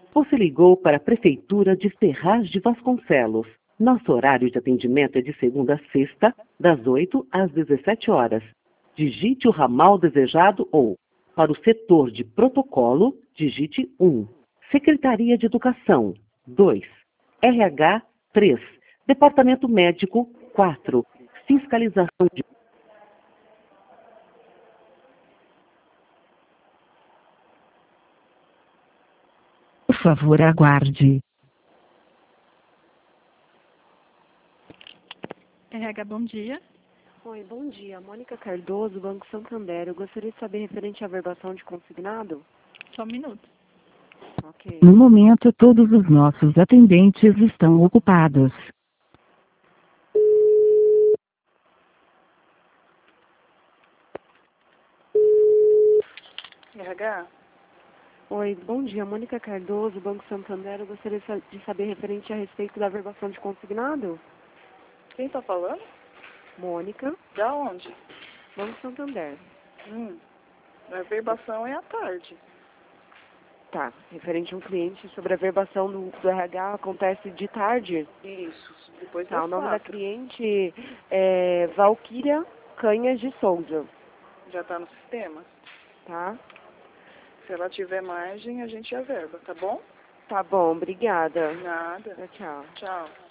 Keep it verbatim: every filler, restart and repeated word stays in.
Você ligou para a Prefeitura de Ferraz de Vasconcelos. Nosso horário de atendimento é de segunda a sexta, das oito às dezessete horas. Digite o ramal desejado ou, para o setor de protocolo, digite um. Secretaria de Educação, dois. R H, três. Departamento Médico, quatro. Fiscalização de... Por favor, aguarde. R H, bom dia. Oi, bom dia. Mônica Cardoso, Banco Santander. Eu gostaria de saber referente à verbação de consignado. Só um minuto. Ok. No momento, todos os nossos atendentes estão ocupados. R H? Oi, bom dia. Mônica Cardoso, Banco Santander. Eu gostaria de sa- de saber referente a respeito da verbação de consignado. Quem tá falando? Mônica, Da onde? Banco Santander. Hum, a verbação é à tarde. Tá, referente a um cliente sobre a verbação do, do R H acontece de tarde. Isso, depois Tá, das o nome da quatro. cliente é Valquíria Canhas de Souza, Já tá no sistema? tá? Se ela tiver margem, a gente averba, tá bom? Tá bom, obrigada. Nada. Tchau, tchau. Tchau.